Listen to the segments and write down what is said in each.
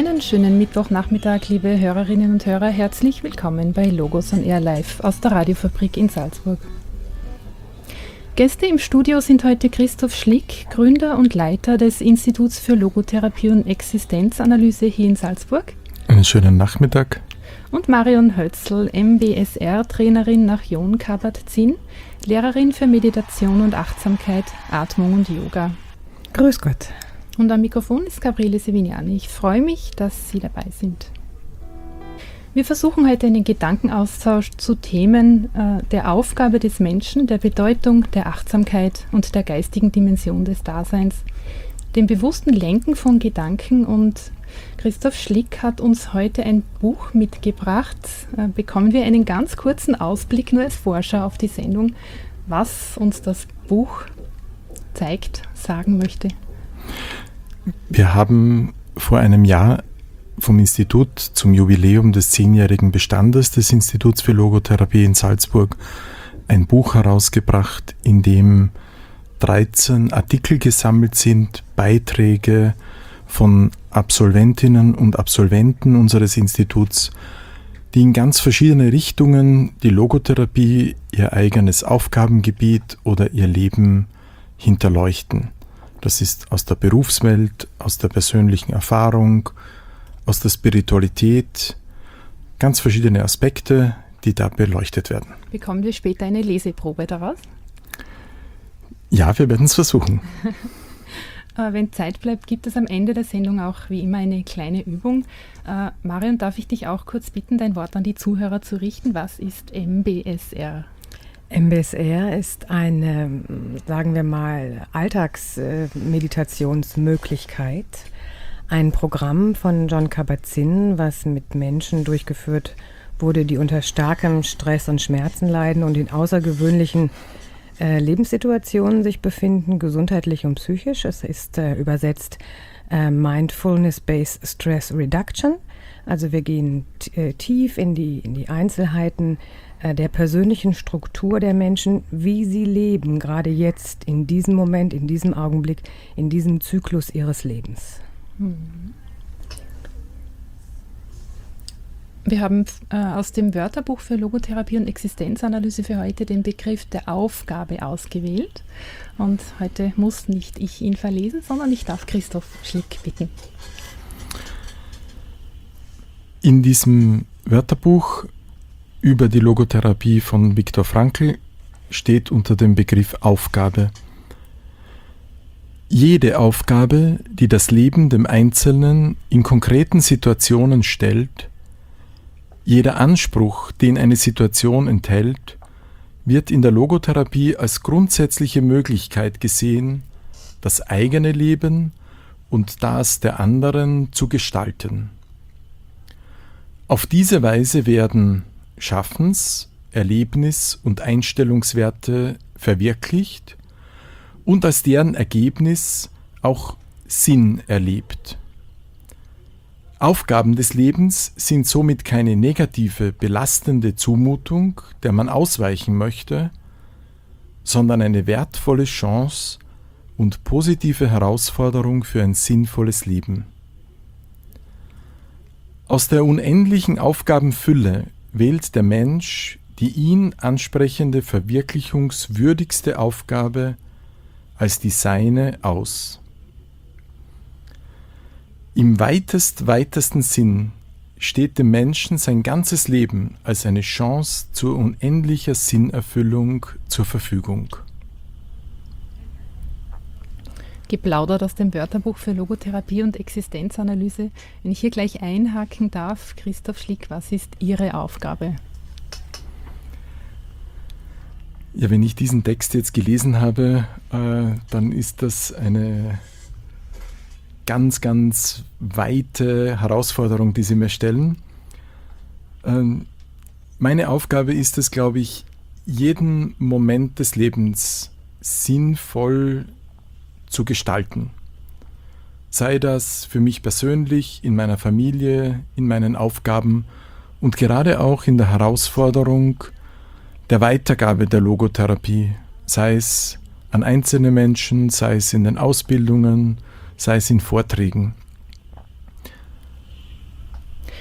Einen schönen Mittwochnachmittag, liebe Hörerinnen und Hörer. Herzlich willkommen bei Logos on Air Live aus der Radiofabrik in Salzburg. Gäste im Studio sind heute Christoph Schlick, Gründer und Leiter des Instituts für Logotherapie und Existenzanalyse hier in Salzburg. Einen schönen Nachmittag. Und Marion Hötzl, MBSR-Trainerin nach Jon Kabat-Zinn, Lehrerin für Meditation und Achtsamkeit, Atmung und Yoga. Grüß Gott. Und am Mikrofon ist Gabriele Sevignani. Ich freue mich, dass Sie dabei sind. Wir versuchen heute einen Gedankenaustausch zu Themen der Aufgabe des Menschen, der Bedeutung der Achtsamkeit und der geistigen Dimension des Daseins, dem bewussten Lenken von Gedanken. Und Christoph Schlick hat uns heute ein Buch mitgebracht. Bekommen wir einen ganz kurzen Ausblick nur als Vorschau auf die Sendung, was uns das Buch zeigt, sagen möchte. Wir haben vor einem Jahr vom Institut zum Jubiläum des 10-jährigen Bestandes des Instituts für Logotherapie in Salzburg ein Buch herausgebracht, in dem 13 Artikel gesammelt sind, Beiträge von Absolventinnen und Absolventen unseres Instituts, die in ganz verschiedene Richtungen die Logotherapie, ihr eigenes Aufgabengebiet oder ihr Leben hinterleuchten. Das ist aus der Berufswelt, aus der persönlichen Erfahrung, aus der Spiritualität, ganz verschiedene Aspekte, die da beleuchtet werden. Bekommen wir später eine Leseprobe daraus? Ja, wir werden es versuchen. Wenn Zeit bleibt, gibt es am Ende der Sendung auch wie immer eine kleine Übung. Marion, darf ich dich auch kurz bitten, dein Wort an die Zuhörer zu richten? Was ist MBSR? MBSR ist eine, sagen wir mal, Alltagsmeditationsmöglichkeit. Ein Programm von Jon Kabat-Zinn, was mit Menschen durchgeführt wurde, die unter starkem Stress und Schmerzen leiden und in außergewöhnlichen Lebenssituationen sich befinden, gesundheitlich und psychisch. Es ist übersetzt Mindfulness-Based Stress Reduction. Also wir gehen tief in die Einzelheiten der persönlichen Struktur der Menschen, wie sie leben, gerade jetzt, in diesem Moment, in diesem Augenblick, in diesem Zyklus ihres Lebens. Wir haben aus dem Wörterbuch für Logotherapie und Existenzanalyse für heute den Begriff der Aufgabe ausgewählt. Und heute muss nicht ich ihn verlesen, sondern ich darf Christoph Schlick bitten. In diesem Wörterbuch über die Logotherapie von Viktor Frankl steht unter dem Begriff Aufgabe: Jede Aufgabe, die das Leben dem Einzelnen in konkreten Situationen stellt, jeder Anspruch, den eine Situation enthält, wird in der Logotherapie als grundsätzliche Möglichkeit gesehen, das eigene Leben und das der anderen zu gestalten. Auf diese Weise werden Schaffens-, Erlebnis- und Einstellungswerte verwirklicht und als deren Ergebnis auch Sinn erlebt. Aufgaben des Lebens sind somit keine negative, belastende Zumutung, der man ausweichen möchte, sondern eine wertvolle Chance und positive Herausforderung für ein sinnvolles Leben. Aus der unendlichen Aufgabenfülle wählt der Mensch die ihn ansprechende, verwirklichungswürdigste Aufgabe als die seine aus. Im weitesten Sinn steht dem Menschen sein ganzes Leben als eine Chance zur unendlicher Sinnerfüllung zur Verfügung. Geplaudert aus dem Wörterbuch für Logotherapie und Existenzanalyse. Wenn ich hier gleich einhaken darf, Christoph Schlick, was ist Ihre Aufgabe? Ja, wenn ich diesen Text jetzt gelesen habe, dann ist das eine ganz, ganz weite Herausforderung, die Sie mir stellen. Meine Aufgabe ist es, glaube ich, jeden Moment des Lebens sinnvoll zu gestalten. Sei das für mich persönlich, in meiner Familie, in meinen Aufgaben und gerade auch in der Herausforderung der Weitergabe der Logotherapie, sei es an einzelne Menschen, sei es in den Ausbildungen, sei es in Vorträgen.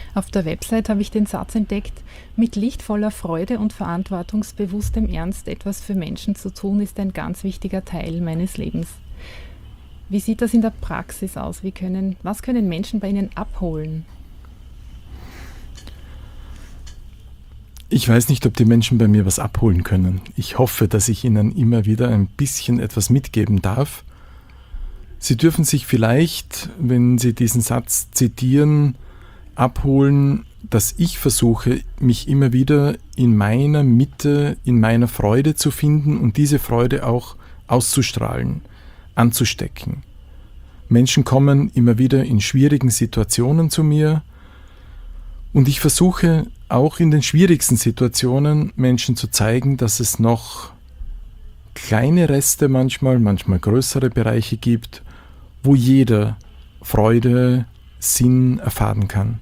Auf der Website habe ich den Satz entdeckt: Mit lichtvoller Freude und verantwortungsbewusstem Ernst etwas für Menschen zu tun, ist ein ganz wichtiger Teil meines Lebens. Wie sieht das in der Praxis aus? Was können Menschen bei Ihnen abholen? Ich weiß nicht, ob die Menschen bei mir was abholen können. Ich hoffe, dass ich ihnen immer wieder ein bisschen etwas mitgeben darf. Sie dürfen sich vielleicht, wenn Sie diesen Satz zitieren, abholen, dass ich versuche, mich immer wieder in meiner Mitte, in meiner Freude zu finden und diese Freude auch auszustrahlen, anzustecken. Menschen kommen immer wieder in schwierigen Situationen zu mir und ich versuche auch in den schwierigsten Situationen Menschen zu zeigen, dass es noch kleine Reste manchmal größere Bereiche gibt, wo jeder Freude, Sinn erfahren kann.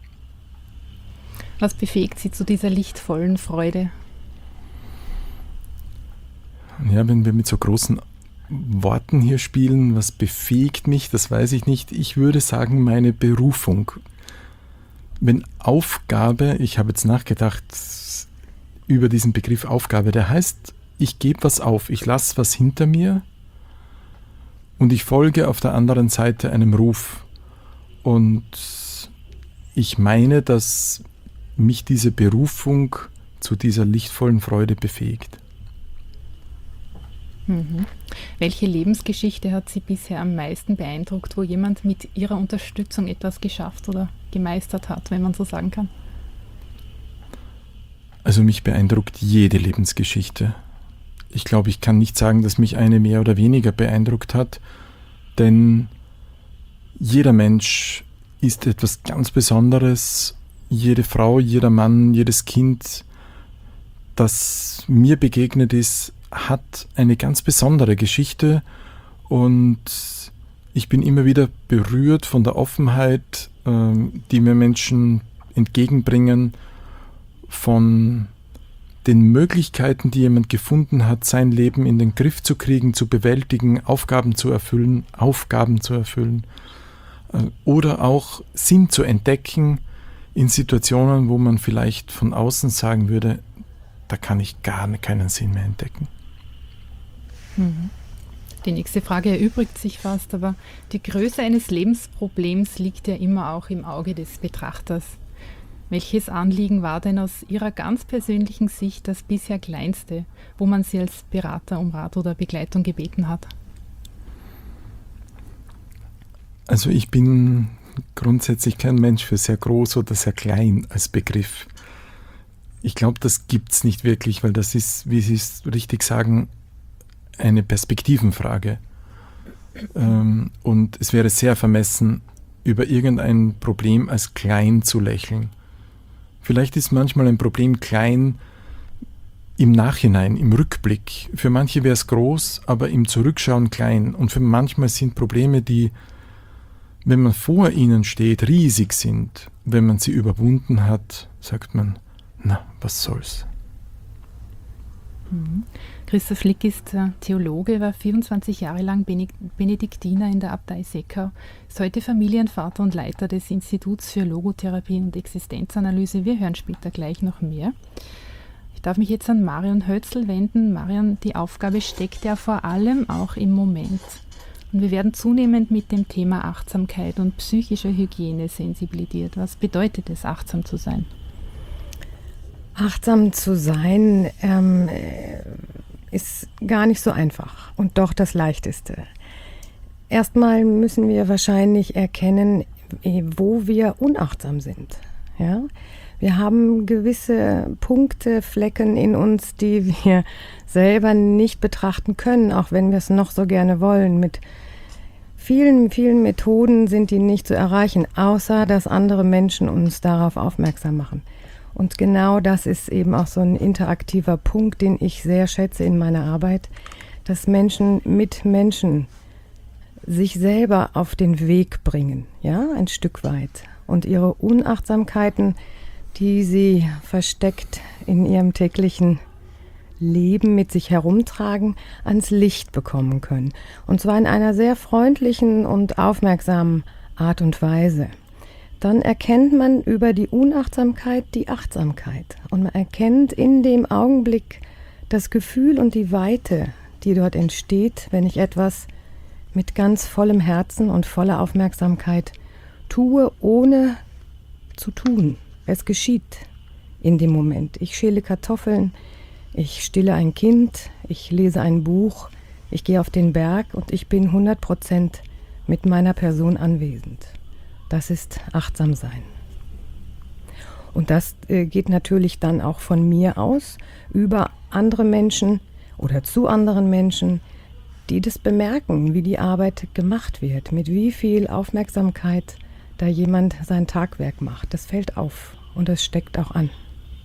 Was befähigt Sie zu dieser lichtvollen Freude? Ja, wenn wir mit so großen Worten hier spielen, was befähigt mich, das weiß ich nicht. Ich würde sagen, meine Berufung. Wenn Aufgabe, ich habe jetzt nachgedacht über diesen Begriff Aufgabe, der heißt, ich gebe was auf, ich lasse was hinter mir und ich folge auf der anderen Seite einem Ruf. Und ich meine, dass mich diese Berufung zu dieser lichtvollen Freude befähigt. Mhm. Welche Lebensgeschichte hat Sie bisher am meisten beeindruckt, wo jemand mit Ihrer Unterstützung etwas geschafft oder gemeistert hat, wenn man so sagen kann? Also mich beeindruckt jede Lebensgeschichte. Ich glaube, ich kann nicht sagen, dass mich eine mehr oder weniger beeindruckt hat, denn jeder Mensch ist etwas ganz Besonderes. Jede Frau, jeder Mann, jedes Kind, das mir begegnet ist, hat eine ganz besondere Geschichte und ich bin immer wieder berührt von der Offenheit, die mir Menschen entgegenbringen, von den Möglichkeiten, die jemand gefunden hat, sein Leben in den Griff zu kriegen, zu bewältigen, Aufgaben zu erfüllen oder auch Sinn zu entdecken in Situationen, wo man vielleicht von außen sagen würde, da kann ich gar keinen Sinn mehr entdecken. Die nächste Frage erübrigt sich fast, aber die Größe eines Lebensproblems liegt ja immer auch im Auge des Betrachters. Welches Anliegen war denn aus Ihrer ganz persönlichen Sicht das bisher kleinste, wo man Sie als Berater um Rat oder Begleitung gebeten hat? Also ich bin grundsätzlich kein Mensch für sehr groß oder sehr klein als Begriff. Ich glaube, das gibt es nicht wirklich, weil das ist, wie Sie es richtig sagen, eine Perspektivenfrage. Und es wäre sehr vermessen, über irgendein Problem als klein zu lächeln. Vielleicht ist manchmal ein Problem klein im Nachhinein, im Rückblick. Für manche wäre es groß, aber im Zurückschauen klein. Und für manchmal sind Probleme, die, wenn man vor ihnen steht, riesig sind. Wenn man sie überwunden hat, sagt man, na, was soll's. Christoph Flick ist Theologe, war 24 Jahre lang Benediktiner in der Abtei Seckau, ist heute Familienvater und Leiter des Instituts für Logotherapie und Existenzanalyse. Wir hören später gleich noch mehr. Ich darf mich jetzt an Marion Hötzl wenden. Marion, die Aufgabe steckt ja vor allem auch im Moment. Und wir werden zunehmend mit dem Thema Achtsamkeit und psychischer Hygiene sensibilisiert. Was bedeutet es, achtsam zu sein? Achtsam zu sein ist gar nicht so einfach und doch das Leichteste. Erstmal müssen wir wahrscheinlich erkennen, wo wir unachtsam sind. Ja? Wir haben gewisse Punkte, Flecken in uns, die wir selber nicht betrachten können, auch wenn wir es noch so gerne wollen. Mit vielen, vielen Methoden sind die nicht zu erreichen, außer dass andere Menschen uns darauf aufmerksam machen. Und genau das ist eben auch so ein interaktiver Punkt, den ich sehr schätze in meiner Arbeit, dass Menschen mit Menschen sich selber auf den Weg bringen, ja, ein Stück weit. Und ihre Unachtsamkeiten, die sie versteckt in ihrem täglichen Leben mit sich herumtragen, ans Licht bekommen können. Und zwar in einer sehr freundlichen und aufmerksamen Art und Weise. dann erkennt man über die Unachtsamkeit die Achtsamkeit. Und man erkennt in dem Augenblick das Gefühl und die Weite, die dort entsteht, wenn ich etwas mit ganz vollem Herzen und voller Aufmerksamkeit tue, ohne zu tun. Es geschieht in dem Moment. Ich schäle Kartoffeln, ich stille ein Kind, ich lese ein Buch, ich gehe auf den Berg und ich bin 100% mit meiner Person anwesend. Das ist achtsam sein. Und das geht natürlich dann auch von mir aus über andere Menschen oder zu anderen Menschen, die das bemerken, wie die Arbeit gemacht wird, mit wie viel Aufmerksamkeit da jemand sein Tagwerk macht. Das fällt auf und das steckt auch an.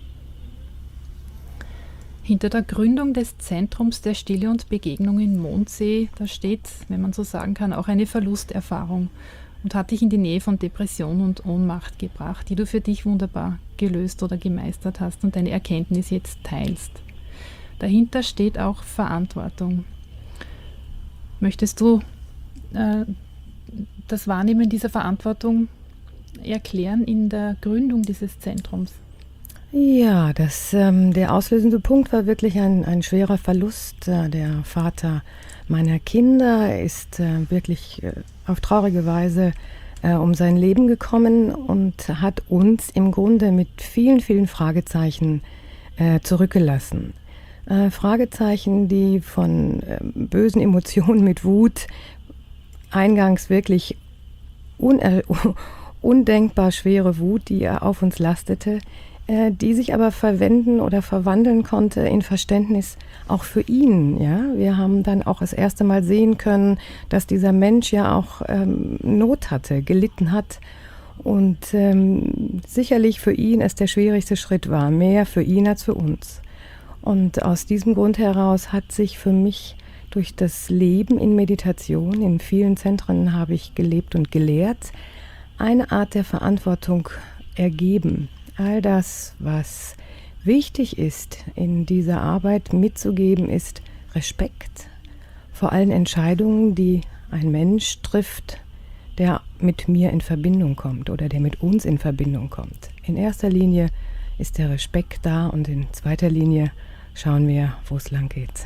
Hinter der Gründung des Zentrums der Stille und Begegnung in Mondsee, da steht, wenn man so sagen kann, auch eine Verlusterfahrung und hat dich in die Nähe von Depression und Ohnmacht gebracht, die du für dich wunderbar gelöst oder gemeistert hast und deine Erkenntnis jetzt teilst. Dahinter steht auch Verantwortung. Möchtest du das Wahrnehmen dieser Verantwortung erklären in der Gründung dieses Zentrums? Ja, der auslösende Punkt war wirklich ein schwerer Verlust. Der Vater meiner Kinder ist wirklich auf traurige Weise um sein Leben gekommen und hat uns im Grunde mit vielen, vielen Fragezeichen zurückgelassen. Fragezeichen, die von bösen Emotionen mit Wut, eingangs wirklich undenkbar schwere Wut, die er auf uns lastete, die sich aber verwenden oder verwandeln konnte in Verständnis auch für ihn. Ja? Wir haben dann auch das erste Mal sehen können, dass dieser Mensch ja auch Not hatte, gelitten hat und sicherlich für ihn es der schwierigste Schritt war, mehr für ihn als für uns. Und aus diesem Grund heraus hat sich für mich durch das Leben in Meditation, in vielen Zentren habe ich gelebt und gelehrt, eine Art der Verantwortung ergeben. All das, was wichtig ist, in dieser Arbeit mitzugeben, ist Respekt vor allen Entscheidungen, die ein Mensch trifft, der mit mir in Verbindung kommt oder der mit uns in Verbindung kommt. In erster Linie ist der Respekt da und in zweiter Linie schauen wir, wo es lang geht.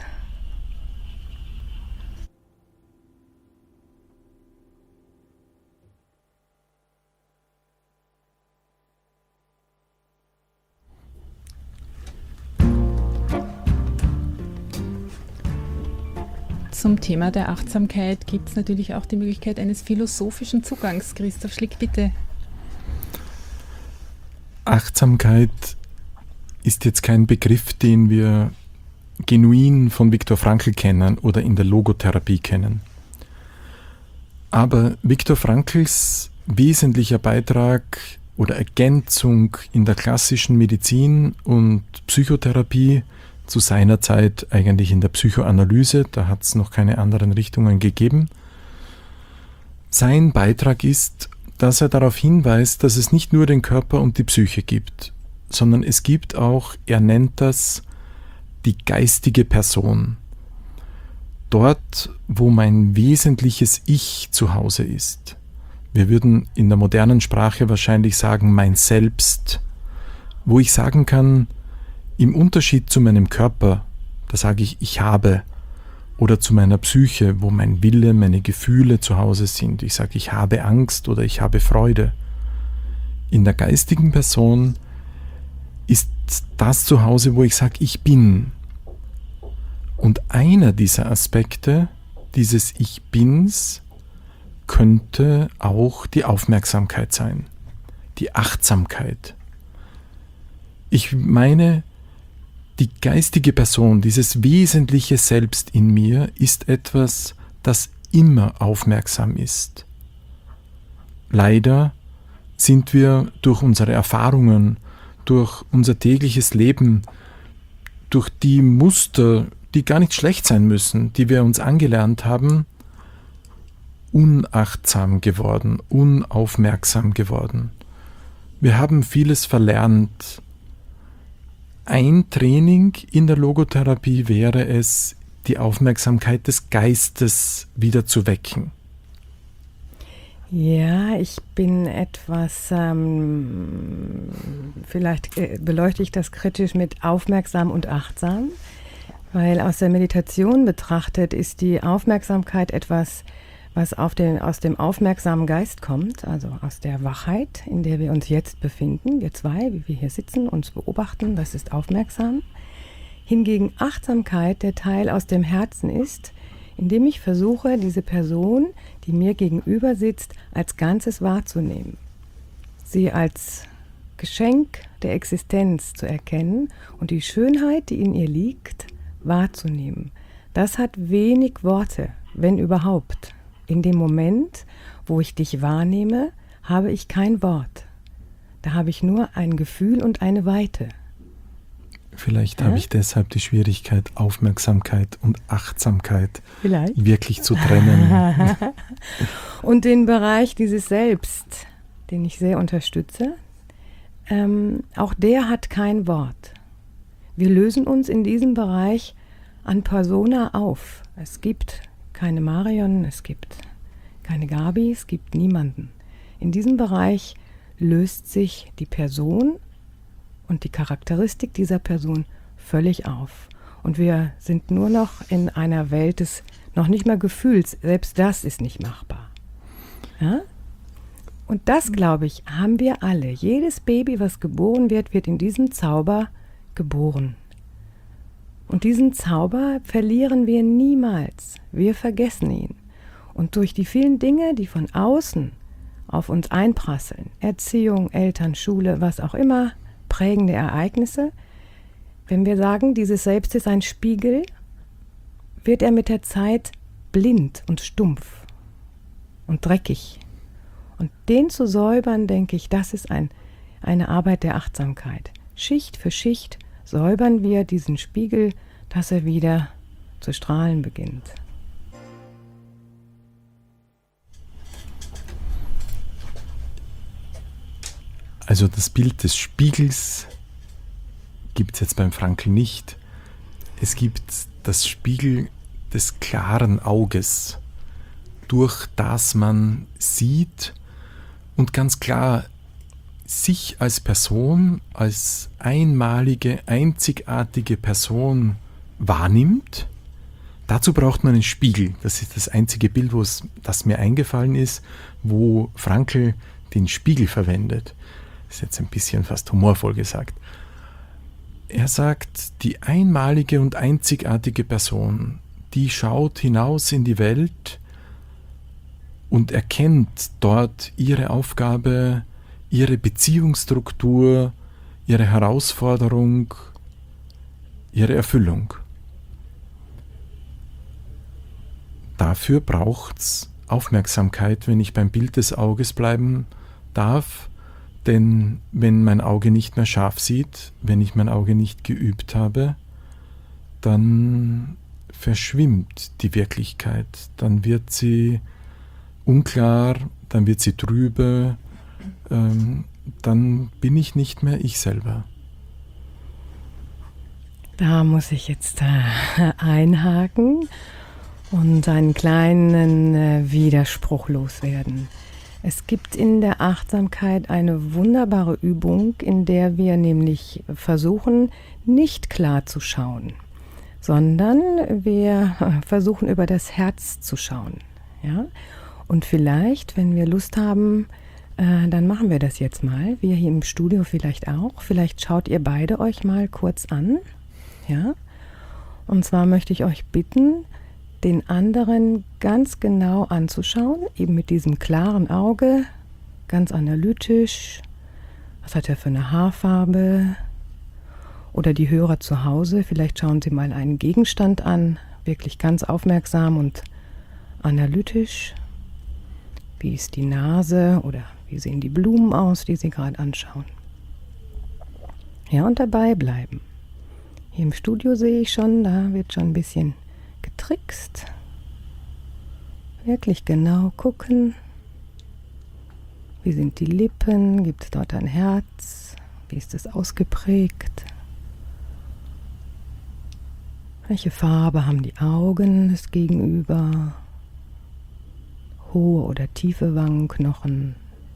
Zum Thema der Achtsamkeit gibt es natürlich auch die Möglichkeit eines philosophischen Zugangs. Christoph Schlick, bitte. Achtsamkeit ist jetzt kein Begriff, den wir genuin von Viktor Frankl kennen oder in der Logotherapie kennen. Aber Viktor Frankls wesentlicher Beitrag oder Ergänzung in der klassischen Medizin und Psychotherapie, zu seiner Zeit eigentlich in der Psychoanalyse, da hat es noch keine anderen Richtungen gegeben. Sein Beitrag ist, dass er darauf hinweist, dass es nicht nur den Körper und die Psyche gibt, sondern es gibt auch, er nennt das, die geistige Person. Dort, wo mein wesentliches Ich zu Hause ist. Wir würden in der modernen Sprache wahrscheinlich sagen, mein Selbst, wo ich sagen kann, im Unterschied zu meinem Körper, da sage ich, ich habe, oder zu meiner Psyche, wo mein Wille, meine Gefühle zu Hause sind. Ich sage, ich habe Angst oder ich habe Freude. In der geistigen Person ist das zu Hause, wo ich sage, ich bin. Und einer dieser Aspekte, dieses Ich Bins, könnte auch die Aufmerksamkeit sein, die Achtsamkeit. Ich meine, die geistige Person, dieses wesentliche Selbst in mir, ist etwas, das immer aufmerksam ist. Leider sind wir durch unsere Erfahrungen, durch unser tägliches Leben, durch die Muster, die gar nicht schlecht sein müssen, die wir uns angelernt haben, unachtsam geworden, unaufmerksam geworden. Wir haben vieles verlernt. Ein Training in der Logotherapie wäre es, die Aufmerksamkeit des Geistes wieder zu wecken. Ja, ich bin etwas, vielleicht beleuchte ich das kritisch mit aufmerksam und achtsam, weil aus der Meditation betrachtet ist die Aufmerksamkeit etwas, was aus dem aufmerksamen Geist kommt, also aus der Wachheit, in der wir uns jetzt befinden, wir zwei, wie wir hier sitzen, uns beobachten, das ist aufmerksam. Hingegen Achtsamkeit der Teil aus dem Herzen ist, indem ich versuche, diese Person, die mir gegenüber sitzt, als Ganzes wahrzunehmen. Sie als Geschenk der Existenz zu erkennen und die Schönheit, die in ihr liegt, wahrzunehmen. Das hat wenig Worte, wenn überhaupt. In dem Moment, wo ich dich wahrnehme, habe ich kein Wort. Da habe ich nur ein Gefühl und eine Weite. Vielleicht habe ich deshalb die Schwierigkeit, Aufmerksamkeit und Achtsamkeit wirklich zu trennen. Und den Bereich dieses Selbst, den ich sehr unterstütze, auch der hat kein Wort. Wir lösen uns in diesem Bereich an Persona auf. Es gibt keine Marion, es gibt keine Gabi, es gibt niemanden. In diesem Bereich löst sich die Person und die Charakteristik dieser Person völlig auf. Und wir sind nur noch in einer Welt des noch nicht mal Gefühls. Selbst das ist nicht machbar. Ja? Und das, glaube ich, haben wir alle. Jedes Baby, was geboren wird, wird in diesem Zauber geboren. Und diesen Zauber verlieren wir niemals. Wir vergessen ihn. Und durch die vielen Dinge, die von außen auf uns einprasseln, Erziehung, Eltern, Schule, was auch immer, prägende Ereignisse, wenn wir sagen, dieses Selbst ist ein Spiegel, wird er mit der Zeit blind und stumpf und dreckig. Und den zu säubern, denke ich, das ist eine Arbeit der Achtsamkeit. Schicht für Schicht säubern wir diesen Spiegel, dass er wieder zu strahlen beginnt. Also das Bild des Spiegels gibt es jetzt beim Frankl nicht. Es gibt das Spiegel des klaren Auges, durch das man sieht und ganz klar sich als Person, als einmalige, einzigartige Person wahrnimmt. Dazu braucht man einen Spiegel. Das ist das einzige Bild, das mir eingefallen ist, wo Frankl den Spiegel verwendet. Das ist jetzt ein bisschen fast humorvoll gesagt. Er sagt, die einmalige und einzigartige Person, die schaut hinaus in die Welt und erkennt dort ihre Aufgabe, ihre Beziehungsstruktur, ihre Herausforderung, ihre Erfüllung. Dafür braucht es Aufmerksamkeit, wenn ich beim Bild des Auges bleiben darf. Denn wenn mein Auge nicht mehr scharf sieht, wenn ich mein Auge nicht geübt habe, dann verschwimmt die Wirklichkeit. Dann wird sie unklar, dann wird sie trübe, dann bin ich nicht mehr ich selber. Da muss ich jetzt einhaken und einen kleinen Widerspruch loswerden. Es gibt in der Achtsamkeit eine wunderbare Übung, in der wir nämlich versuchen, nicht klar zu schauen, sondern wir versuchen über das Herz zu schauen. Ja? Und vielleicht, wenn wir Lust haben, dann machen wir das jetzt mal. Wir hier im Studio vielleicht auch. Vielleicht schaut ihr beide euch mal kurz an. Ja? Und zwar möchte ich euch bitten, den anderen ganz genau anzuschauen, eben mit diesem klaren Auge, ganz analytisch. Was hat er für eine Haarfarbe? Oder die Hörer zu Hause, vielleicht schauen sie mal einen Gegenstand an, wirklich ganz aufmerksam und analytisch. Wie ist die Nase oder wie sehen die Blumen aus, die sie gerade anschauen? Ja, und dabei bleiben. Hier im Studio sehe ich schon, da wird schon ein bisschen getrickst. Wirklich genau gucken. Wie sind die Lippen? Gibt es dort ein Herz? Wie ist es ausgeprägt? Welche Farbe haben die Augen des Gegenüber? hohe oder tiefe Wangenknochen.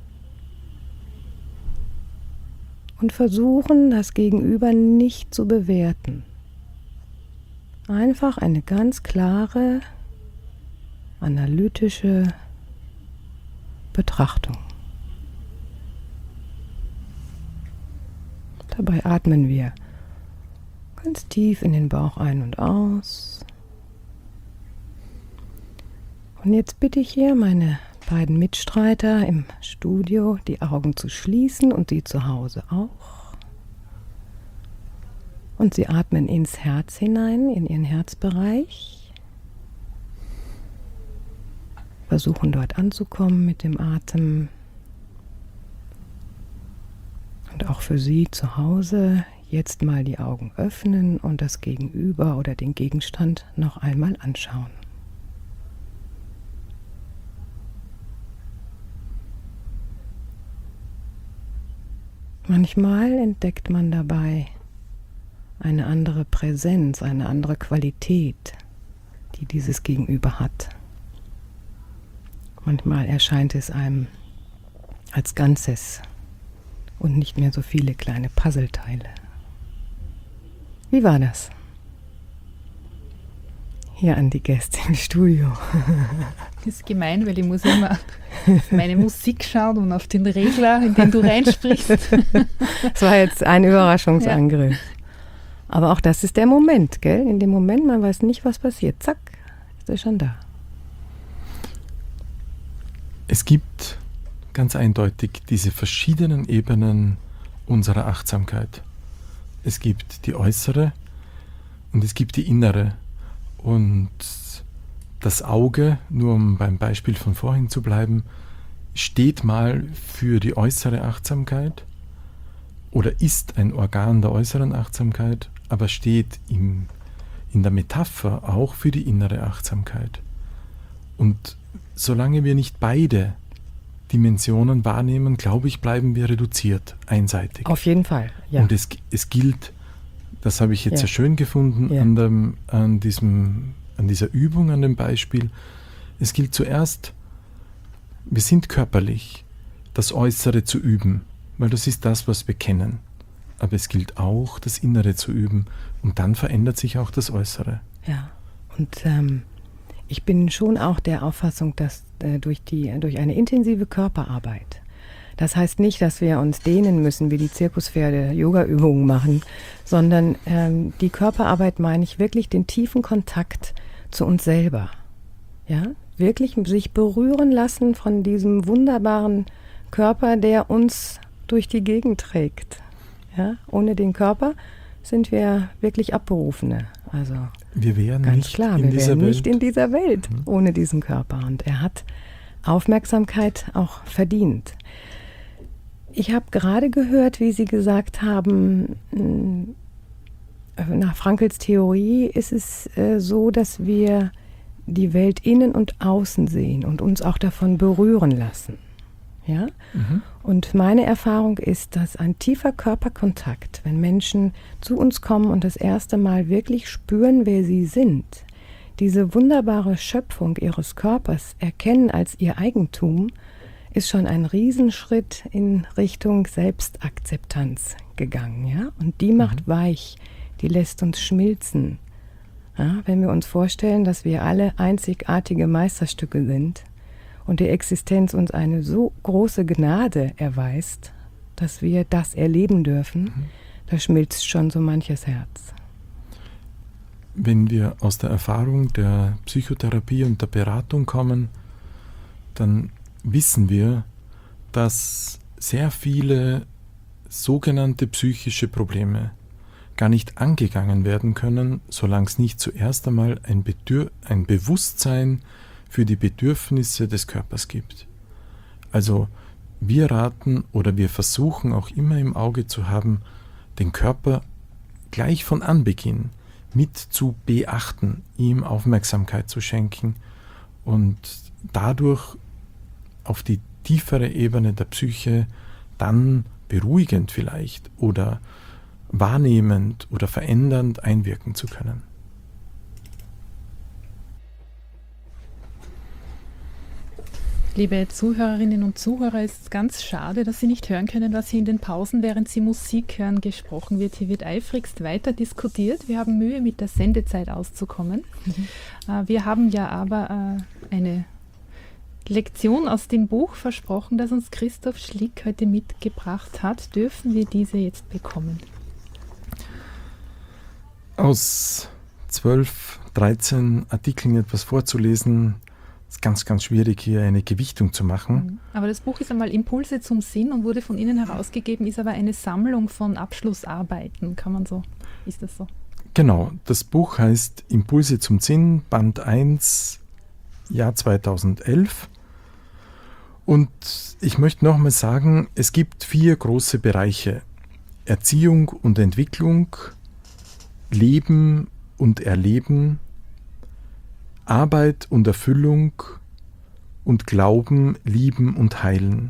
Und versuchen, das Gegenüber nicht zu bewerten. Einfach eine ganz klare, analytische Betrachtung. Dabei atmen wir ganz tief in den Bauch ein und aus. Und jetzt bitte ich hier meine beiden Mitstreiter im Studio, die Augen zu schließen und Sie zu Hause auch. Und Sie atmen ins Herz hinein, in Ihren Herzbereich. Versuchen dort anzukommen mit dem Atem. Und auch für Sie zu Hause jetzt mal die Augen öffnen und das Gegenüber oder den Gegenstand noch einmal anschauen. Manchmal entdeckt man dabei eine andere Präsenz, eine andere Qualität, die dieses Gegenüber hat. Manchmal erscheint es einem als Ganzes und nicht mehr so viele kleine Puzzleteile. Wie war das? Hier an die Gäste im Studio. Das ist gemein, weil ich muss immer auf meine Musik schauen und auf den Regler, in den du reinsprichst. Das war jetzt ein Überraschungsangriff. Ja. Aber auch das ist der Moment, gell? In dem Moment, man weiß nicht, was passiert. Zack, ist er schon da. Es gibt ganz eindeutig diese verschiedenen Ebenen unserer Achtsamkeit. Es gibt die äußere und es gibt die innere. Und das Auge, nur um beim Beispiel von vorhin zu bleiben, steht mal für die äußere Achtsamkeit oder ist ein Organ der äußeren Achtsamkeit, aber steht in der Metapher auch für die innere Achtsamkeit. Und solange wir nicht beide Dimensionen wahrnehmen, glaube ich, bleiben wir reduziert, einseitig. Auf jeden Fall, ja. Und es gilt, das habe ich jetzt sehr schön gefunden an dieser Übung, an dem Beispiel. Es gilt zuerst, wir sind körperlich, das Äußere zu üben, weil das ist das, was wir kennen. Aber es gilt auch, das Innere zu üben und dann verändert sich auch das Äußere. Ja, und ich bin schon auch der Auffassung, dass durch eine intensive Körperarbeit, das heißt nicht, dass wir uns dehnen müssen, wie die Zirkuspferde Yoga-Übungen machen, sondern die Körperarbeit meine ich wirklich den tiefen Kontakt zu uns selber. Ja, wirklich sich berühren lassen von diesem wunderbaren Körper, der uns durch die Gegend trägt. Ja, ohne den Körper sind wir wirklich Abberufene. Also wir wären ganz nicht klar, wir wären nicht in dieser Welt ohne diesen Körper. Und er hat Aufmerksamkeit auch verdient. Ich habe gerade gehört, wie Sie gesagt haben, nach Frankls Theorie ist es so, dass wir die Welt innen und außen sehen und uns auch davon berühren lassen. Ja? Mhm. Und meine Erfahrung ist, dass ein tiefer Körperkontakt, wenn Menschen zu uns kommen und das erste Mal wirklich spüren, wer sie sind, diese wunderbare Schöpfung ihres Körpers erkennen als ihr Eigentum, ist schon ein Riesenschritt in Richtung Selbstakzeptanz gegangen. Ja? Und die macht weich, die lässt uns schmilzen. Ja? Wenn wir uns vorstellen, dass wir alle einzigartige Meisterstücke sind und die Existenz uns eine so große Gnade erweist, dass wir das erleben dürfen, da schmilzt schon so manches Herz. Wenn wir aus der Erfahrung der Psychotherapie und der Beratung kommen, dann wissen wir, dass sehr viele sogenannte psychische Probleme gar nicht angegangen werden können, solange es nicht zuerst einmal ein Bewusstsein für die Bedürfnisse des Körpers gibt. Also wir raten oder wir versuchen auch immer im Auge zu haben, den Körper gleich von Anbeginn mit zu beachten, ihm Aufmerksamkeit zu schenken und dadurch auf die tiefere Ebene der Psyche dann beruhigend vielleicht oder wahrnehmend oder verändernd einwirken zu können. Liebe Zuhörerinnen und Zuhörer, es ist ganz schade, dass Sie nicht hören können, was hier in den Pausen, während Sie Musik hören, gesprochen wird. Hier wird eifrigst weiter diskutiert. Wir haben Mühe, mit der Sendezeit auszukommen. Wir haben ja aber eine Lektion aus dem Buch versprochen, das uns Christoph Schlick heute mitgebracht hat. Dürfen wir diese jetzt bekommen? Aus 12, 13 Artikeln etwas vorzulesen, ist ganz, ganz schwierig, hier eine Gewichtung zu machen. Aber das Buch ist einmal Impulse zum Sinn und wurde von Ihnen herausgegeben, ist aber eine Sammlung von Abschlussarbeiten, ist das so? Genau, das Buch heißt Impulse zum Sinn, Band 1, Jahr 2011. Und ich möchte nochmal sagen, es gibt 4 große Bereiche: Erziehung und Entwicklung, Leben und Erleben, Arbeit und Erfüllung und Glauben, Lieben und Heilen.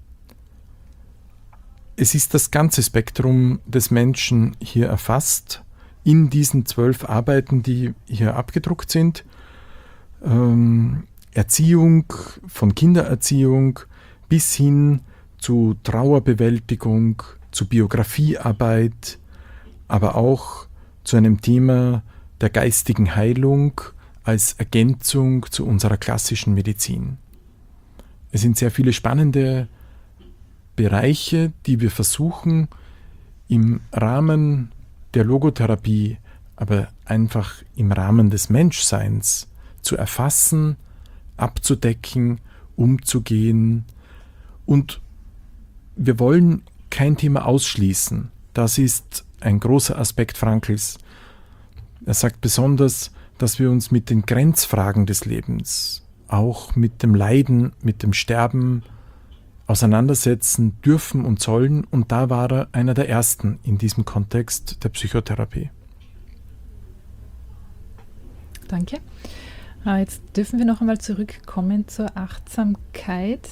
Es ist das ganze Spektrum des Menschen hier erfasst in diesen 12 Arbeiten, die hier abgedruckt sind. Erziehung, von Kindererziehung bis hin zu Trauerbewältigung, zu Biografiearbeit, aber auch zu einem Thema der geistigen Heilung als Ergänzung zu unserer klassischen Medizin. Es sind sehr viele spannende Bereiche, die wir versuchen im Rahmen der Logotherapie, aber einfach im Rahmen des Menschseins zu erfassen, abzudecken, umzugehen. Und wir wollen kein Thema ausschließen. Das ist ein großer Aspekt Frankls. Er sagt besonders, dass wir uns mit den Grenzfragen des Lebens, auch mit dem Leiden, mit dem Sterben auseinandersetzen dürfen und sollen. Und da war er einer der Ersten in diesem Kontext der Psychotherapie. Danke. Jetzt dürfen wir noch einmal zurückkommen zur Achtsamkeit.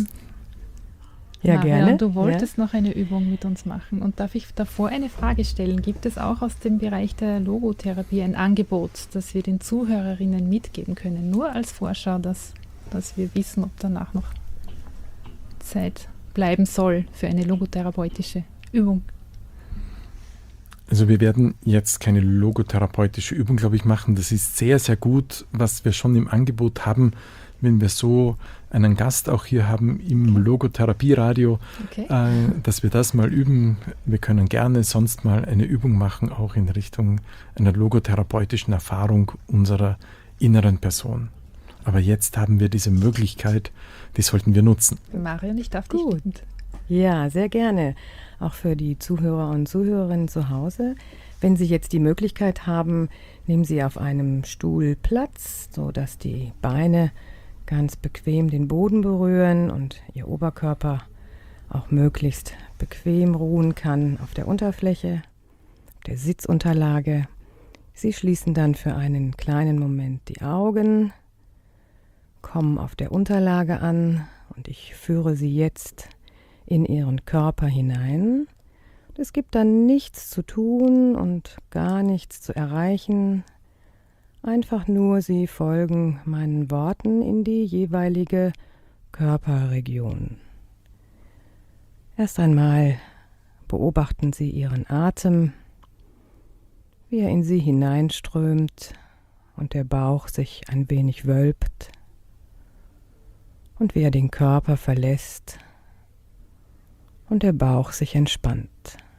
Ja, Maria, gerne. Du wolltest noch eine Übung mit uns machen. Und darf ich davor eine Frage stellen? Gibt es auch aus dem Bereich der Logotherapie ein Angebot, das wir den Zuhörerinnen mitgeben können? Nur als Vorschau, dass wir wissen, ob danach noch Zeit bleiben soll für eine logotherapeutische Übung. Also wir werden jetzt keine logotherapeutische Übung, glaube ich, machen. Das ist sehr, sehr gut, was wir schon im Angebot haben, wenn wir so einen Gast auch hier haben im Logotherapie-Radio, dass wir das mal üben. Wir können gerne sonst mal eine Übung machen, auch in Richtung einer logotherapeutischen Erfahrung unserer inneren Person. Aber jetzt haben wir diese Möglichkeit, die sollten wir nutzen. Marion, ich darf dich bitten. Ja, sehr gerne. Auch für die Zuhörer und Zuhörerinnen zu Hause. Wenn Sie jetzt die Möglichkeit haben, nehmen Sie auf einem Stuhl Platz, sodass die Beine ganz bequem den Boden berühren und Ihr Oberkörper auch möglichst bequem ruhen kann auf der Unterfläche, auf der Sitzunterlage. Sie schließen dann für einen kleinen Moment die Augen, kommen auf der Unterlage an und ich führe Sie jetzt in Ihren Körper hinein. Es gibt dann nichts zu tun und gar nichts zu erreichen. Einfach nur, Sie folgen meinen Worten in die jeweilige Körperregion. Erst einmal beobachten Sie Ihren Atem, wie er in Sie hineinströmt und der Bauch sich ein wenig wölbt und wie er den Körper verlässt und der Bauch sich entspannt.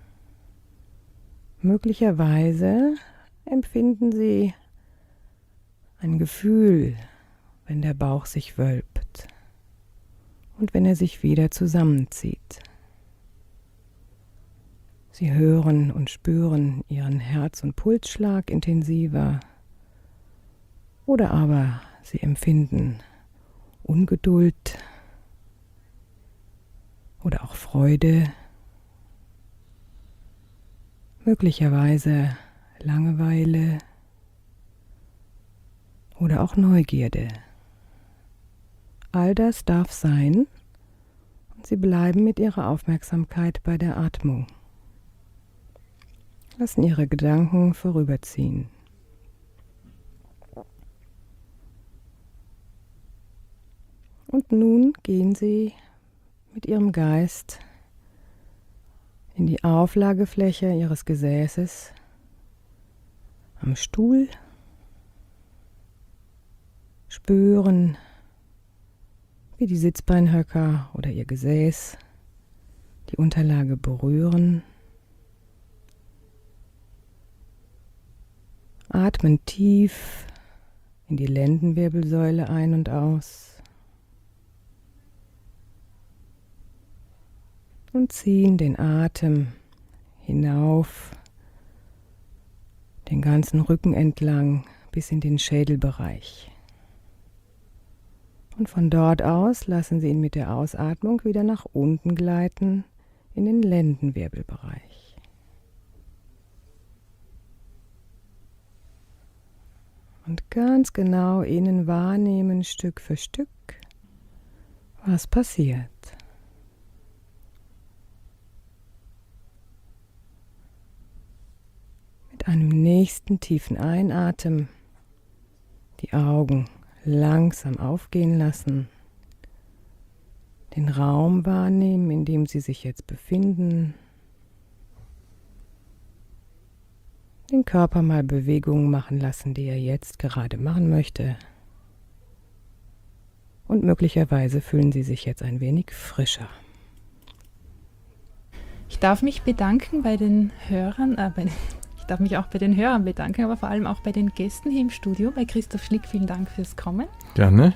Möglicherweise empfinden Sie ein Gefühl, wenn der Bauch sich wölbt und wenn er sich wieder zusammenzieht. Sie hören und spüren Ihren Herz- und Pulsschlag intensiver oder aber Sie empfinden Ungeduld oder auch Freude, möglicherweise Langeweile oder auch Neugierde. All das darf sein und Sie bleiben mit Ihrer Aufmerksamkeit bei der Atmung. Lassen Ihre Gedanken vorüberziehen. Und nun gehen Sie mit Ihrem Geist in die Auflagefläche Ihres Gesäßes am Stuhl. Spüren, wie die Sitzbeinhöcker oder Ihr Gesäß die Unterlage berühren. Atmen tief in die Lendenwirbelsäule ein und aus und ziehen den Atem hinauf, den ganzen Rücken entlang bis in den Schädelbereich. Und von dort aus lassen Sie ihn mit der Ausatmung wieder nach unten gleiten in den Lendenwirbelbereich. Und ganz genau innen wahrnehmen, Stück für Stück, was passiert. Mit einem nächsten tiefen Einatmen die Augen langsam aufgehen lassen, den Raum wahrnehmen, in dem Sie sich jetzt befinden, den Körper mal Bewegungen machen lassen, die er jetzt gerade machen möchte. Und möglicherweise fühlen Sie sich jetzt ein wenig frischer. Ich darf mich bedanken bei den Hörern, ich darf mich auch bei den Hörern bedanken, aber vor allem auch bei den Gästen hier im Studio. Bei Christoph Schlick, vielen Dank fürs Kommen. Gerne.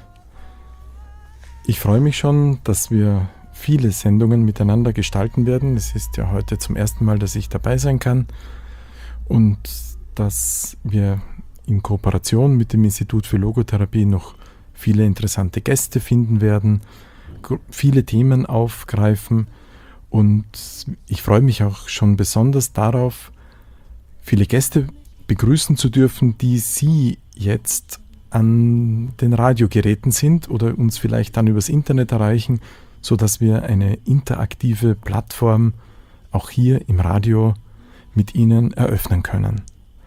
Ich freue mich schon, dass wir viele Sendungen miteinander gestalten werden. Es ist ja heute zum ersten Mal, dass ich dabei sein kann und dass wir in Kooperation mit dem Institut für Logotherapie noch viele interessante Gäste finden werden, viele Themen aufgreifen und ich freue mich auch schon besonders darauf, viele Gäste begrüßen zu dürfen, die Sie jetzt an den Radiogeräten sind oder uns vielleicht dann übers Internet erreichen, sodass wir eine interaktive Plattform auch hier im Radio mit Ihnen eröffnen können.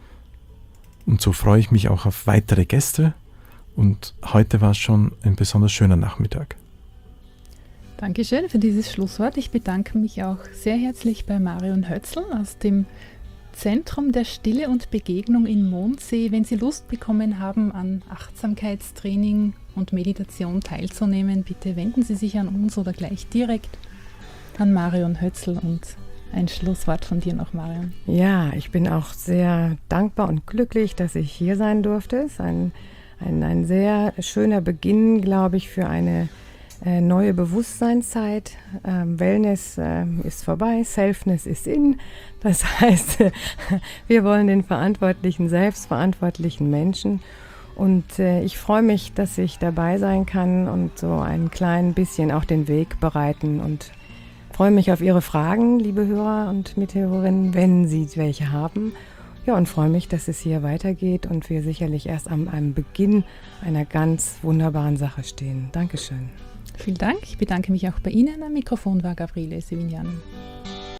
Und so freue ich mich auch auf weitere Gäste und heute war es schon ein besonders schöner Nachmittag. Dankeschön für dieses Schlusswort. Ich bedanke mich auch sehr herzlich bei Marion Hötzl aus dem Zentrum der Stille und Begegnung in Mondsee. Wenn Sie Lust bekommen haben, an Achtsamkeitstraining und Meditation teilzunehmen, bitte wenden Sie sich an uns oder gleich direkt an Marion Hötzl. Und ein Schlusswort von dir noch, Marion. Ja, ich bin auch sehr dankbar und glücklich, dass ich hier sein durfte. Es ist ein sehr schöner Beginn, glaube ich, für eine neue Bewusstseinszeit. Wellness ist vorbei, Selfness ist in. Das heißt, wir wollen den verantwortlichen, selbstverantwortlichen Menschen. Und ich freue mich, dass ich dabei sein kann und so ein klein bisschen auch den Weg bereiten und freue mich auf Ihre Fragen, liebe Hörer und Mithörerinnen, wenn Sie welche haben. Ja, und freue mich, dass es hier weitergeht und wir sicherlich erst am Beginn einer ganz wunderbaren Sache stehen. Dankeschön. Vielen Dank. Ich bedanke mich auch bei Ihnen. Am Mikrofon war Gabriele Sevignani.